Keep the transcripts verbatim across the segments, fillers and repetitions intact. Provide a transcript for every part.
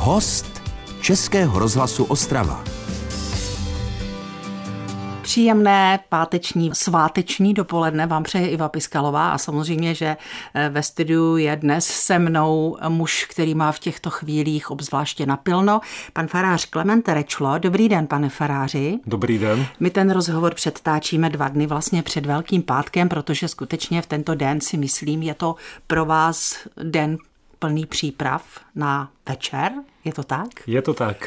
Host Českého rozhlasu Ostrava. Příjemné páteční, sváteční dopoledne vám přeje Iva Piskalová a samozřejmě, že ve studiu je dnes se mnou muž, který má v těchto chvílích obzvláště napilno, pan farář Klement Rečlo. Dobrý den, pane faráři. Dobrý den. My ten rozhovor předtáčíme dva dny vlastně před Velkým pátkem, protože skutečně v tento den si myslím, je to pro vás den plný příprav na večer. Je to tak? Je to tak.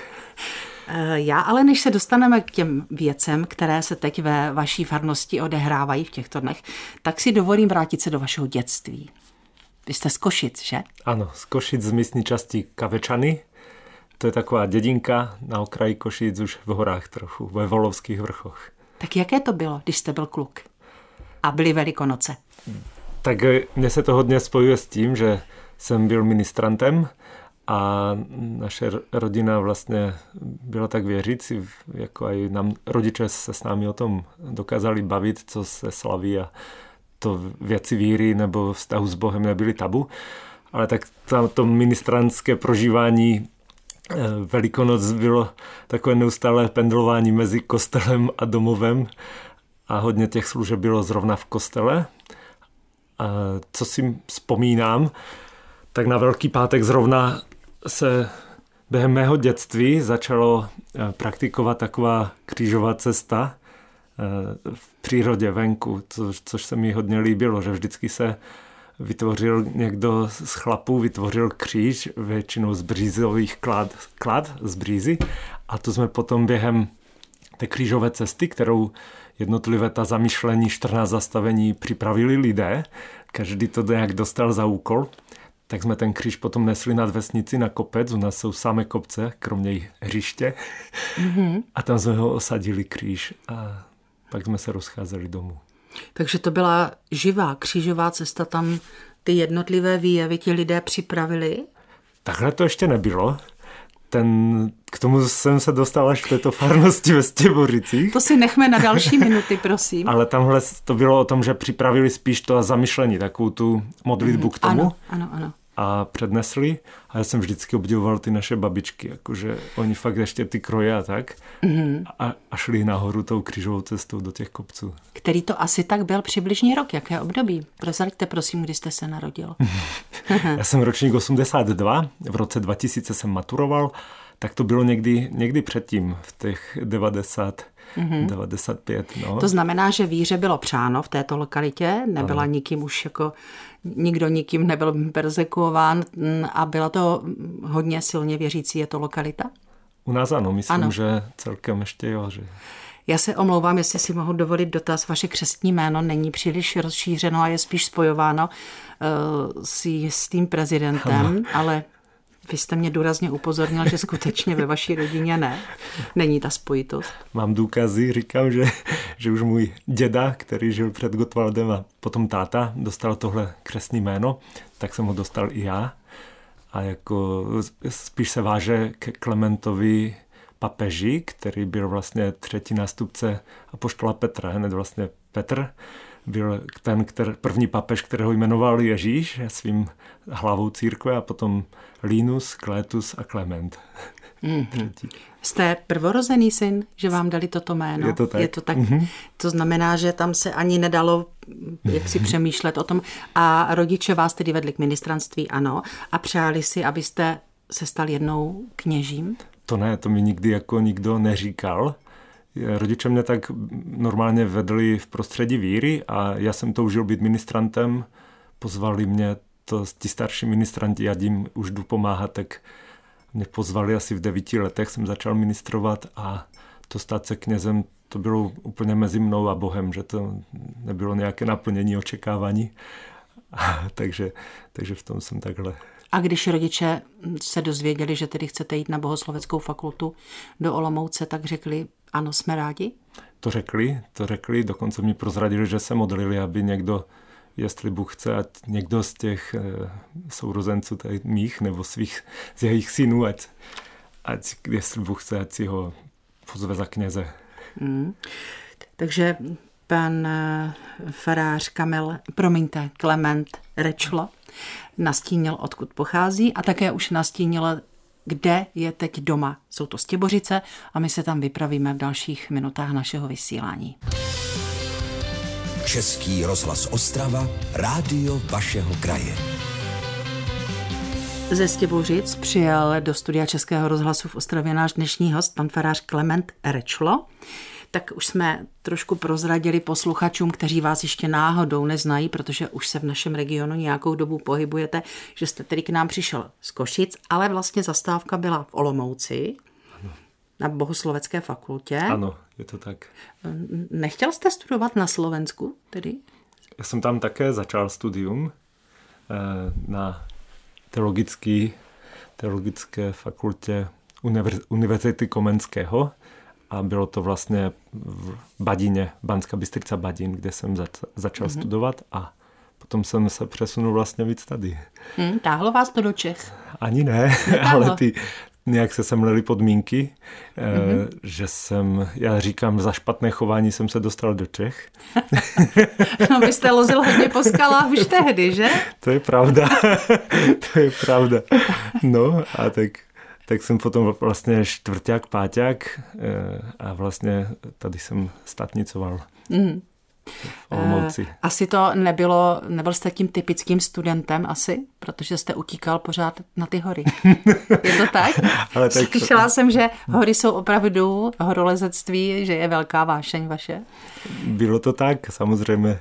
Já ale než se dostaneme k těm věcem, které se teď ve vaší farnosti odehrávají v těchto dnech, tak si dovolím vrátit se do vašeho dětství. Vy jste z Košic, že? Ano, z Košic z místní části Kavečany. To je taková dědinka na okraji Košic už v horách trochu, ve Volovských vrchoch. Tak jaké to bylo, když jste byl kluk a byly Velikonoce? Tak mně se to hodně spojuje s tím, že jsem byl ministrantem a naše rodina vlastně byla tak věřící, jako i nám rodiče se s námi o tom dokázali bavit, co se slaví a to věci víry nebo vztahu s Bohem nebyly tabu. Ale tak to, to ministrantské prožívání Velikonoc bylo takové neustálé pendlování mezi kostelem a domovem a hodně těch služeb bylo zrovna v kostele. A co si vzpomínám, tak na Velký pátek zrovna se během mého dětství začalo praktikovat taková křížová cesta v přírodě venku, což, což se mi hodně líbilo, že vždycky se vytvořil někdo z chlapů, vytvořil kříž, většinou z břízových klad, klad z břízy, a to jsme potom během té křížové cesty, kterou jednotlivé ta zamýšlení, čtrnáct zastavení připravili lidé, každý to nějak dostal za úkol, tak jsme ten kříž potom nesli nad vesnici na kopec, u nás jsou samé kopce, kromě hřiště, mm-hmm. a tam jsme ho osadili kříž a pak jsme se rozcházeli domů. Takže to byla živá křížová cesta, tam ty jednotlivé výjevy ti lidé připravili? Takhle to ještě nebylo. Ten, k tomu jsem se dostal až v této farnosti ve Stěboricích. To si nechme na další minuty, prosím. Ale tamhle to bylo o tom, že připravili spíš to zamyšlení, takovou tu modlitbu k tomu. Ano, ano, ano. A přednesli. A já jsem vždycky obdivoval ty naše babičky, jakože oni fakt ještě ty kroje a tak. Mm-hmm. A, a šli nahoru tou křížovou cestou do těch kopců. Který to asi tak byl přibližně rok, jaké období? Prozraďte prosím, kdy jste se narodil. Já jsem ročník osmdesát dva, v roce dva tisíce jsem maturoval, tak to bylo někdy, někdy předtím, v těch devadesát, mm-hmm. devadesát pět. No. To znamená, že víře bylo přáno v této lokalitě, nebyla ano. nikým už jako, nikdo nikým nebyl perzekuován a byla to hodně silně věřící, je to lokalita? U nás ano, myslím, ano. že celkem ještě jo. Že... Já se omlouvám, jestli si mohu dovolit dotaz. Vaše křestní jméno není příliš rozšířeno a je spíš spojováno uh, s jistým prezidentem, ano. ale vy jste mě důrazně upozornil, že skutečně ve vaší rodině ne. Není ta spojitost. Mám důkazy, říkám, že, že už můj děda, který žil před Gottwaldem a potom táta, dostal tohle křestní jméno, tak jsem ho dostal i já. A jako spíš se váže ke Klementovi papeži, který byl vlastně třetí nástupce apoštola Petra, hned vlastně Petr byl ten který, první papež, kterého jmenoval Ježíš svým hlavou církve a potom Linus, Klétus a Klement. Mm-hmm. Jste prvorozený syn, že vám dali toto jméno? Je to tak. Je to, tak. Mm-hmm. To znamená, že tam se ani nedalo jak si přemýšlet o tom. A rodiče vás tedy vedli k ministranství, ano, a přáli si, abyste se stal jednou kněžím? To ne, to mi nikdy jako nikdo neříkal. Rodiče mě tak normálně vedli v prostředí víry a já jsem toužil být ministrantem. Pozvali mě to, ti starší ministranti, já jim už jdu pomáhat, tak mě pozvali asi v devíti letech, jsem začal ministrovat a to stát se knězem, to bylo úplně mezi mnou a Bohem, že to nebylo nějaké naplnění očekávání. A, takže, takže v tom jsem takhle. A když rodiče se dozvěděli, že tedy chcete jít na bohosloveckou fakultu do Olomouce, tak řekli, ano, jsme rádi? To řekli, to řekli, dokonce mi prozradili, že se modlili, aby někdo, jestli Bůh chce, ať někdo z těch e, sourozenců tady mých nebo svých, z jejich synů, ať, ať jestli Bůh chce, ať si ho pozve za kněze. Hmm. Takže pan farář Kamil, promiňte, Klement Rečlo nastínil, odkud pochází a také už nastínil kde je teď doma. Jsou to Stěbořice a my se tam vypravíme v dalších minutách našeho vysílání. Český rozhlas Ostrava, rádio vašeho kraje. Ze Stěbořic přijel do studia Českého rozhlasu v Ostravě náš dnešní host, pan farář Klement Rečlo. Tak už jsme trošku prozradili posluchačům, kteří vás ještě náhodou neznají, protože už se v našem regionu nějakou dobu pohybujete, že jste tedy k nám přišel z Košic, ale vlastně zastávka byla v Olomouci, ano. Na Bohoslovecké fakultě. Ano, je to tak. Nechtěl jste studovat na Slovensku tedy? Já jsem tam také začal studium na teologický, teologické fakultě Univerzity Komenského. A bylo to vlastně v Badíně, Banská Bystrica Badín, kde jsem zač- začal mm-hmm. studovat a potom jsem se přesunul vlastně víc tady. Hmm, táhlo vás to do Čech? Ani ne, ale ty nějak se semlely podmínky, mm-hmm. eh, že jsem, já říkám, za špatné chování jsem se dostal do Čech. No, vy jste lozil hodně po skalách už tehdy, že? To je pravda, to je pravda. No a tak... Tak jsem potom vlastně čtvrťák, páťák a vlastně tady jsem statnicoval mm. v Olomouci. Asi to nebylo, nebyl jste tím typickým studentem asi, protože jste utíkal pořád na ty hory. Je to tak? Ale tak... Slyšela jsem, že hory jsou opravdu horolezectví, že je velká vášeň vaše. Bylo to tak, samozřejmě.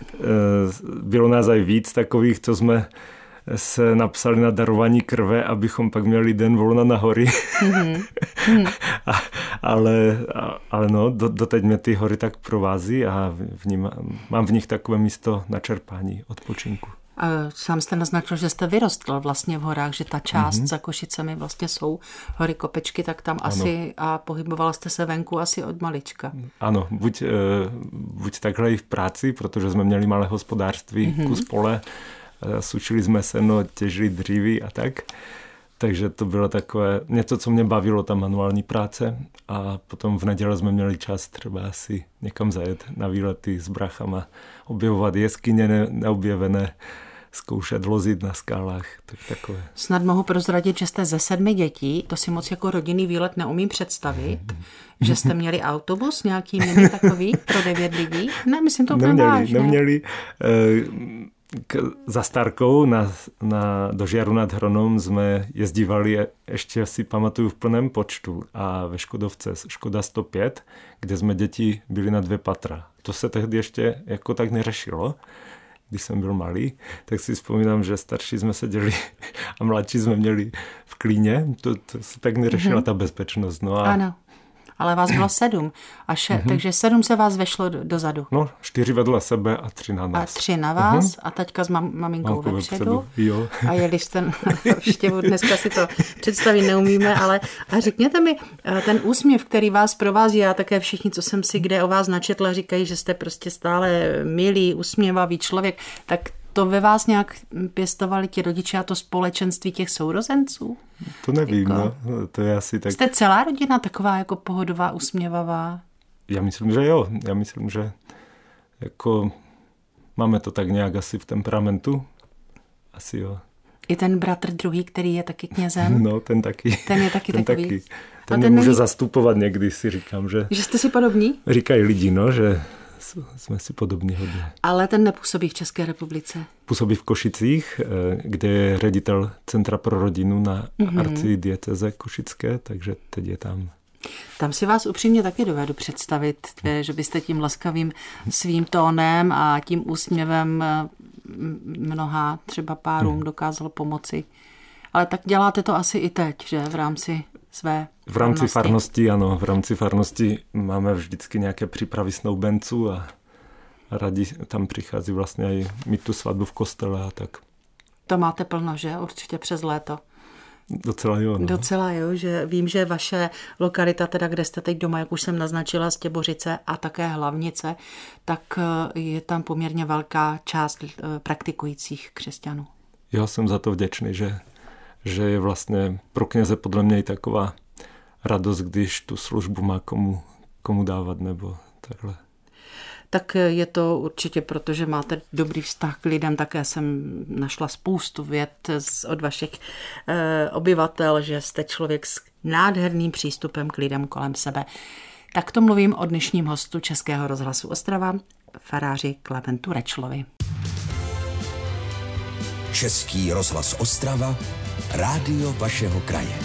Bylo nás aj víc takových, co jsme se napsali na darování krve, abychom pak měli den volna na hory. Mm-hmm. a, ale, a, ale no, do, doteď mě ty hory tak provází a vním, mám v nich takové místo na čerpání, odpočinku. A sám jste naznačil, že jste vyrostl vlastně v horách, že ta část mm-hmm. za Košicemi vlastně jsou hory, kopečky, tak tam ano. asi a pohybovala jste se venku asi od malička. Ano, buď, buď takhle i v práci, protože jsme měli malé hospodářství, mm-hmm. kus pole, sušili jsme seno, těžili dříví a tak. Takže to bylo takové něco, co mě bavilo, ta manuální práce. A potom v neděli jsme měli čas třeba asi někam zajet na výlety s brachama, objevovat jeskyně ne, neobjevené, zkoušet lozit na skálách. Tak takové. Snad mohu prozradit, že jste ze sedmi dětí, to si moc jako rodinný výlet neumím představit, že jste měli autobus nějaký mini takový pro devět lidí? Ne, myslím to úplně vážně. Neměli, neměli. K, za Starkou na, na, do Žiaru nad Hronom jsme jezdívali, ještě si pamatuju, v plném počtu a ve Škodovce Škoda sto pět, kde jsme děti byli na dvě patra. To se tehdy ještě jako tak neřešilo, když jsem byl malý, tak si vzpomínám, že starší jsme seděli a mladší jsme měli v klíně, to, to se tak neřešila mm-hmm. ta bezpečnost. No a ano. Ale vás bylo sedm, a še, mm-hmm. takže sedm se vás vešlo do, dozadu. No, čtyři vedle sebe a tři na nás. A tři na vás mm-hmm. a taťka s mam, maminkou Mamku vepředu. Jo. A jeli jste, ještě dneska si to představit neumíme, ale a řekněte mi, ten úsměv, který vás provází, a také všichni, co jsem si kde o vás načetla, říkají, že jste prostě stále milý, usměvavý člověk, tak to ve vás nějak pěstovali ti rodiče a to společenství těch sourozenců? To nevím, jako, no. To je asi tak... Jste celá rodina taková jako pohodová, usměvavá? Já myslím, že jo. Já myslím, že jako máme to tak nějak asi v temperamentu. Asi jo. I ten bratr druhý, který je taky knězem? No, ten taky. Ten je taky ten takový? Taky. Ten, ten mě může není... zastupovat někdy, si říkám, že... Že jste si podobní? Říkají lidi, no, že jsme si podobní hodně. Ale ten nepůsobí v České republice? Působí v Košicích, kde je ředitel Centra pro rodinu na mm-hmm. arcidiecéze košické, takže teď je tam. Tam si vás upřímně taky dovedu představit, že byste tím laskavým svým tónem a tím úsměvem mnoha třeba párům hmm. dokázal pomoci. Ale tak děláte to asi i teď, že v rámci své V rámci farnosti, farnosti ano. V rámci farnosti máme vždycky nějaké přípravy snoubenců a rádi tam přichází vlastně i mít tu svatbu v kostele a tak. To máte plno, že? Určitě přes léto. Docela jo. No. Docela jo, že vím, že vaše lokalita, teda kde jste teď doma, jak už jsem naznačila, Stěbořice a také Hlavnice, tak je tam poměrně velká část praktikujících křesťanů. Já jsem za to vděčný, že, že je vlastně pro kněze podle mě i taková radost, když tu službu má komu, komu dávat nebo takhle. Tak je to určitě proto, že máte dobrý vztah k lidem. Také jsem našla spoustu vět od vašich e, obyvatel, že jste člověk s nádherným přístupem k lidem kolem sebe. Tak to mluvím o dnešním hostu Českého rozhlasu Ostrava, faráři Klementu Rečlovi. Český rozhlas Ostrava, rádio vašeho kraje.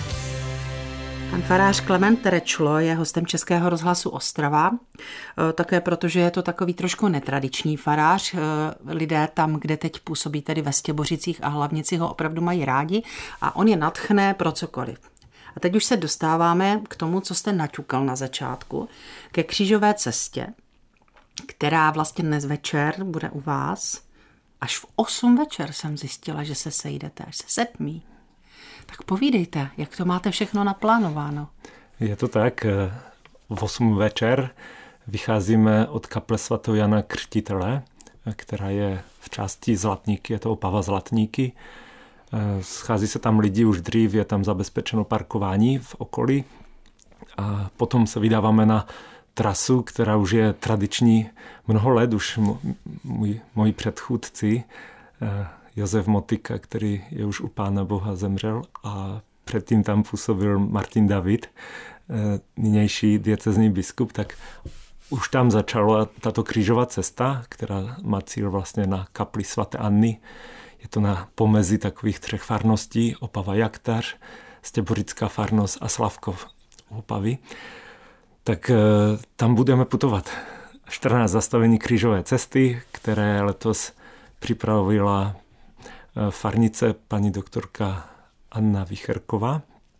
Pan farář Klement Rečlo je hostem Českého rozhlasu Ostrava, také protože je to takový trošku netradiční farář. Lidé tam, kde teď působí, tedy ve Stěbořicích a Hlavnici, ho opravdu mají rádi a on je nadchne pro cokoliv. A teď už se dostáváme k tomu, co jste naťukal na začátku, ke křížové cestě, která vlastně dnes večer bude u vás. Až v osm večer jsem zjistila, že se sejdete, až se setmí. Tak povídejte, jak to máte všechno naplánováno. Je to tak, v osm večer vycházíme od kaple svatého Jana Křtitele, která je v části Zlatníky, je to Opava Zlatníky. Schází se tam lidi už dřív, je tam zabezpečeno parkování v okolí a potom se vydáváme na trasu, která už je tradiční mnoho let, už můj, moji předchůdci, Josef Motyka, který je už u Pána Boha, zemřel a předtím tam působil Martin David, nynější diecezní biskup, tak už tam začala tato křížová cesta, která má cíl vlastně na kapli svaté Anny. Je to na pomezi takových třech farností, Opava Jaktař, Stěborická farnost a Slavkov Opavy. Tak tam budeme putovat. čtrnáct zastavení křížové cesty, které letos připravila farnice paní doktorka Anna Vicherková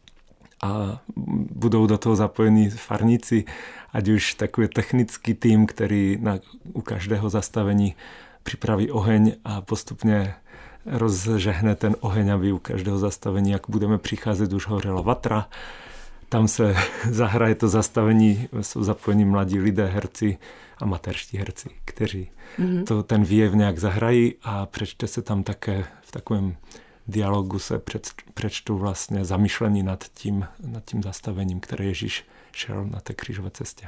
a budou do toho zapojení farníci, ať už takový technický tým, který na, u každého zastavení připraví oheň a postupně rozžehne ten oheň, aby u každého zastavení, jak budeme přicházet, už hořela vatra. Tam se zahraje to zastavení, jsou zapojení mladí lidé, herci, amatérští herci, kteří mm-hmm. to, ten výjev nějak zahrají a přečte se tam také v takovém dialogu se před, přečtou vlastně zamýšlení nad tím, nad tím zastavením, které Ježíš šel na té křížové cestě.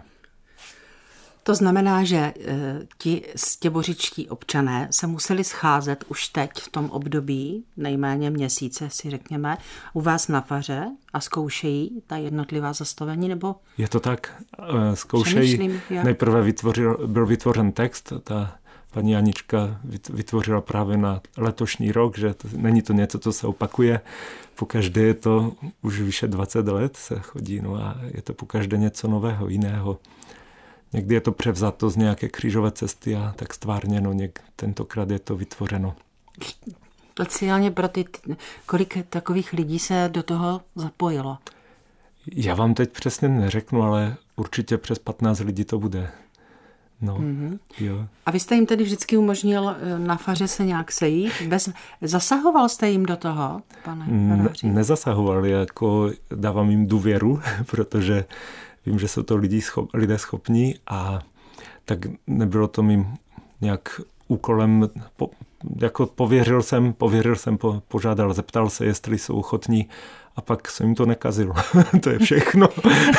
To znamená, že e, ti stěbořičtí občané se museli scházet už teď v tom období, nejméně měsíce si řekněme, u vás na faře a zkoušejí ta jednotlivá zastavení, nebo? Je to tak, e, zkoušejí. Nejprve vytvořil, byl vytvořen text, ta paní Janička vytvořila právě na letošní rok, že to, není to něco, co se opakuje. Pokaždé je to už vyše dvacet let se chodí, no a je to pokaždé něco nového, jiného. Někdy je to převzato z nějaké křížové cesty a tak stvárněno, něk, tentokrát je to vytvořeno. Speciálně pro ty, kolik takových lidí se do toho zapojilo? Já vám teď přesně neřeknu, ale určitě přes patnáct lidí to bude. No, mm-hmm. jo. A vy jste jim tedy vždycky umožnil na faře se nějak sejít? Bez... Zasahoval jste jim do toho, pane faráři? Ne, nezasahoval, jako dávám jim důvěru, protože vím, že jsou to lidi schop, lidé schopní a tak nebylo to mým nějak úkolem, po, jako pověřil jsem, pověřil jsem, po, požádal, zeptal se, jestli jsou ochotní a pak jsem jim to nekazil. To je všechno.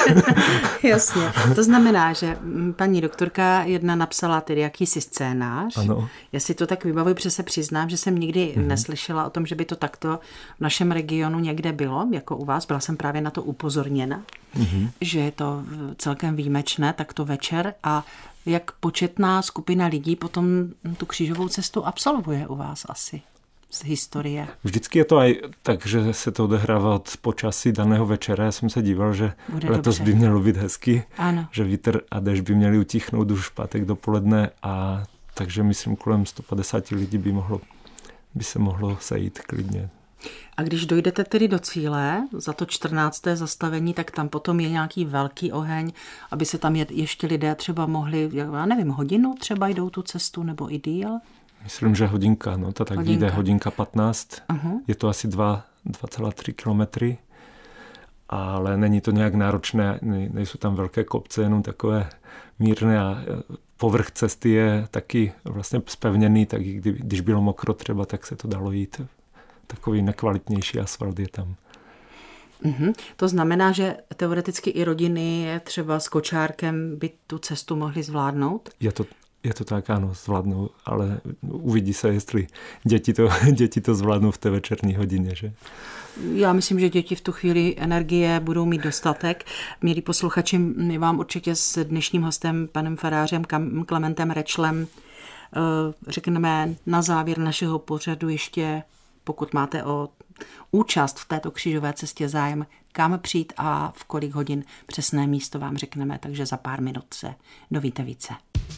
Jasně. To znamená, že paní doktorka jedna napsala tedy jakýsi scénář. Ano. Já si to tak vybavuji, protože se přiznám, že jsem nikdy mm-hmm. neslyšela o tom, že by to takto v našem regionu někde bylo, jako u vás. Byla jsem právě na to upozorněna, mm-hmm. že je to celkem výjimečné, takto večer a jak početná skupina lidí potom tu křížovou cestu absolvuje u vás asi z historie. Vždycky je to aj tak, že se to odehrává od počasí daného večera. Já jsem se díval, že bude letos dobře. by mělo být hezky, ano. že vítr a déšť by měli utichnout už v pátek dopoledne a takže myslím kolem sto padesát lidí by, mohlo, by se mohlo sejít klidně. A když dojdete tedy do cíle, za to čtrnácté zastavení, tak tam potom je nějaký velký oheň, aby se tam ještě lidé třeba mohli, já nevím, hodinu třeba jdou tu cestu nebo i díl? Myslím, že hodinka, no to tak hodinka. vyjde hodinka patnáct, uh-huh. je to asi dva celé tři kilometry, ale není to nějak náročné, nejsou tam velké kopce, jenom takové mírné a povrch cesty je taky vlastně zpevněný, tak kdy, když bylo mokro třeba, tak se to dalo jít. Takový nekvalitnější asfalt je tam. Mm-hmm. To znamená, že teoreticky i rodiny třeba s kočárkem by tu cestu mohly zvládnout? Je to, je to tak, áno, zvládnou, ale uvidí se, jestli děti to, děti to zvládnou v té večerní hodině, že? Já myslím, že děti v tu chvíli energie budou mít dostatek. Milí posluchači, my vám určitě s dnešním hostem, panem farářem Klementem Retschlem, řekneme na závěr našeho pořadu ještě, pokud máte o účast v této křížové cestě zájem, kam přijít a v kolik hodin, přesné místo vám řekneme, takže za pár minut se dovíte více.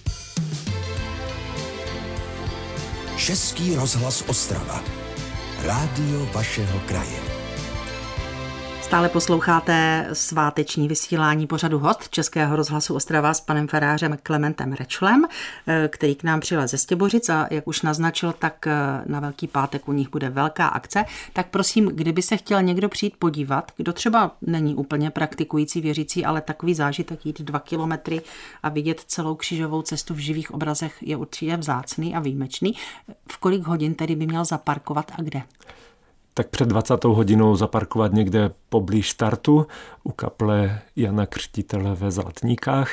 Český rozhlas Ostrava. Rádio vašeho kraje. Stále posloucháte sváteční vysílání pořadu Host Českého rozhlasu Ostrava s panem farářem Klementem Retschlem, který k nám přijel ze Stěbořic a jak už naznačil, tak na Velký pátek u nich bude velká akce. Tak prosím, kdyby se chtěl někdo přijít podívat, kdo třeba není úplně praktikující věřící, ale takový zážitek jít dva kilometry a vidět celou křížovou cestu v živých obrazech je určitě vzácný a výjimečný. V kolik hodin tedy by měl zaparkovat a kde? Tak před dvacátou hodinou zaparkovat někde poblíž startu u kaple Jana Křtitele ve Zlatníkách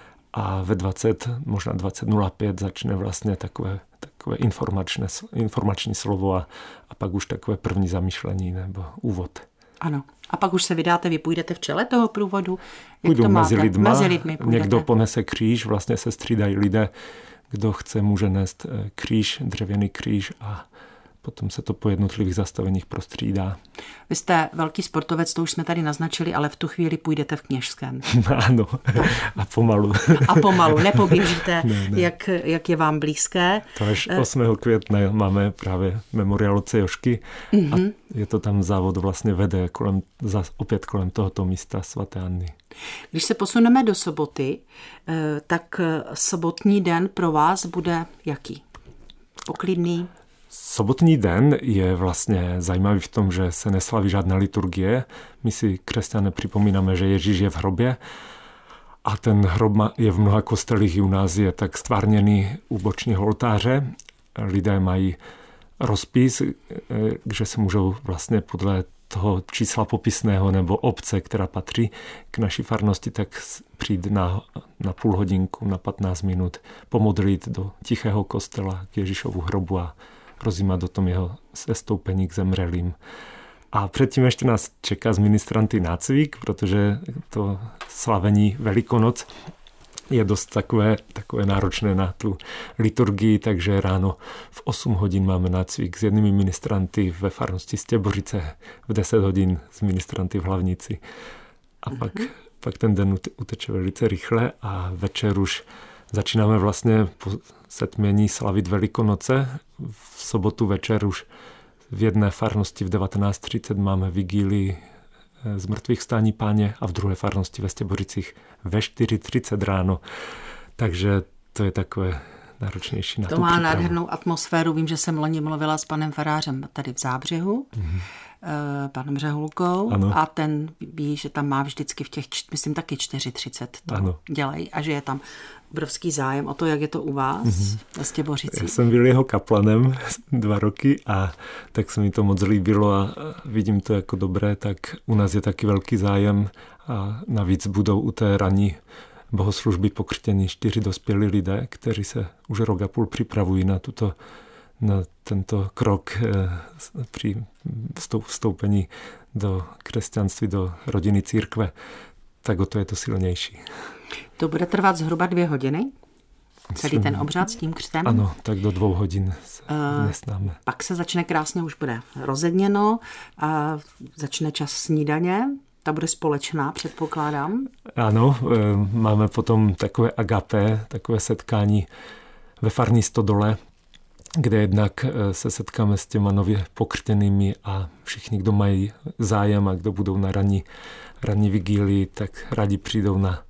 a ve dvacet, možná dvacet nula pět začne vlastně takové, takové informačné, informační slovo a, a pak už takové první zamýšlení nebo úvod. Ano. A pak už se vydáte, vy půjdete v čele toho průvodu? Jak Půjdu to mezi máte? lidma, mezi lidmi někdo ponese kříž, vlastně se střídají lidé, kdo chce, může nést kříž, dřevěný kříž a potom se to po jednotlivých zastaveních prostřídá. Vy jste velký sportovec, to už jsme tady naznačili, ale v tu chvíli půjdete v Kněžském. Ano, a pomalu. A pomalu, nepoběžíte, ne, ne. Jak, jak je vám blízké. To až osmého května máme právě memoriál otce Jošky mm-hmm. a je to tam závod vlastně vede kolem, opět kolem tohoto místa svaté Anny. Když se posuneme do soboty, tak sobotní den pro vás bude jaký? Poklidný? Sobotní den je vlastně zajímavý v tom, že se neslaví žádná liturgie. My si křesťané připomínáme, že Ježíš je v hrobě a ten hrob je v mnoha kostelích i u nás je tak stvárněný u bočního oltáře. Lidé mají rozpis, že se můžou vlastně podle toho čísla popisného nebo obce, která patří k naší farnosti, tak přijít na, na půl hodinku, na patnáct minut, pomodlit do tichého kostela k Ježíšovu hrobu a rozjímat o tom jeho sestoupení k zemřelým. A předtím ještě nás čeká z ministranty nácvik, protože to slavení Velikonoc je dost takové, takové náročné na tu liturgii, takže ráno v osm hodin máme nácvik s jednými ministranty ve farnosti Stěbořice, v deset hodin s ministranty v Hlavnici. A mm-hmm. pak, pak ten den uteče velice rychle a večer už začínáme vlastně po setmění slavit Velikonoce. V sobotu večer už v jedné farnosti v devatenáct třicet máme vigílii z mrtvých vstání Páně a v druhé farnosti ve Stěbořicích ve čtyři třicet ráno. Takže to je takové náročnější na to tu má přípravu. Nádhernou atmosféru. Vím, že jsem loni mluvila s panem farářem tady v Zábřehu, mm-hmm. panem Řehulkou ano. A ten ví, že tam má vždycky v těch, myslím taky čtyři třicet to ano. dělají a že je tam obrovský zájem o to, jak je to u vás mm-hmm. ve Stěbořicích. Já jsem byl jeho kaplanem dva roky a tak se mi to moc líbilo a vidím to jako dobré, tak u nás je taky velký zájem a navíc budou u té ranní bohoslužby pokřtění čtyři dospělí lidé, kteří se už rok a půl připravují na, tuto, na tento krok při vstoupení do křesťanství, do rodiny církve, tak o to je to silnější. To bude trvat zhruba dvě hodiny? Celý ten obřad s tím křtem? Ano, tak do dvou hodin se uh, nesnáme. Pak se začne krásně, už bude rozedněno a začne čas snídaně. Ta bude společná, předpokládám. Ano, máme potom takové agapé, takové setkání ve farní stodole, kde jednak se setkáme s těma nově pokřtěnými a všichni, kdo mají zájem a kdo budou na ranní, ranní vigílii, tak rádi přijdou na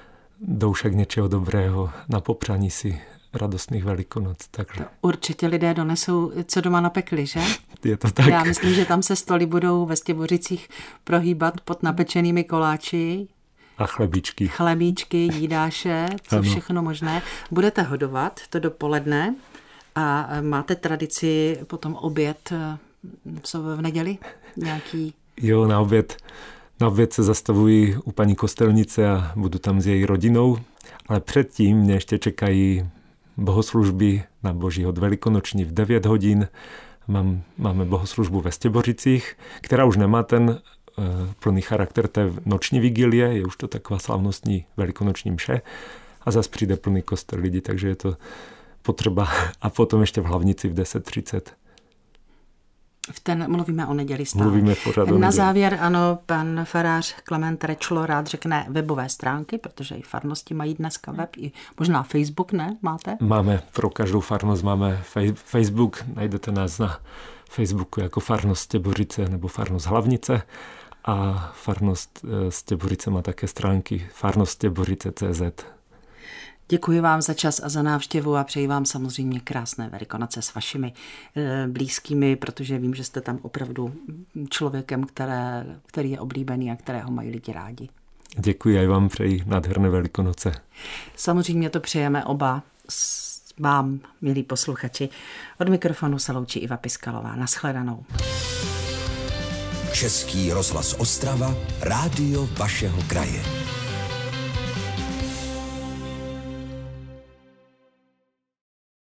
doušek něčeho dobrého, na popřání si radostných Velikonoc. Takhle. Určitě lidé donesou, co doma napekli, že? Je to tak. Já myslím, že tam se stoly budou ve Stěbořicích prohýbat pod napečenými koláči. A chlebíčky. Chlebíčky, jídáše, co ano. všechno možné. Budete hodovat to dopoledne a máte tradici potom oběd v neděli? Nějaký Jo, na oběd, na oběd se zastavuji u paní kostelnice a budu tam s její rodinou, ale předtím mě ještě čekají bohoslužby na Boží hod velikonoční v devět hodin. Mám, máme bohoslužbu ve Stěbořicích, která už nemá ten uh, plný charakter té noční vigilie, je už to taková slavnostní velikonoční mše a zase přijde plný kostel lidí, takže je to potřeba. A potom ještě v Hlavnici v deset třicet. V ten mluvíme o neděli stále. Mluvíme pořád o Na neděli. závěr, ano, pan farář Klement Rečlo rád řekne webové stránky, protože i farnosti mají dneska web, i možná Facebook, ne? Máte? Máme, pro každou farnost máme Facebook, najdete nás na Facebooku jako farnost Stěbořice nebo farnost Hlavnice a farnost Stěbořice má také stránky farnost stěbořice tečka cé zet. Děkuji vám za čas a za návštěvu a přeji vám samozřejmě krásné Velikonoce s vašimi blízkými, protože vím, že jste tam opravdu člověkem, které, který je oblíbený a kterého mají lidi rádi. Děkuji, a vám přeji nádherné Velikonoce. Samozřejmě to přejeme oba s vám, milí posluchači. Od mikrofonu se loučí Iva Piskalová. Naschledanou. Český rozhlas Ostrava, rádio vašeho kraje.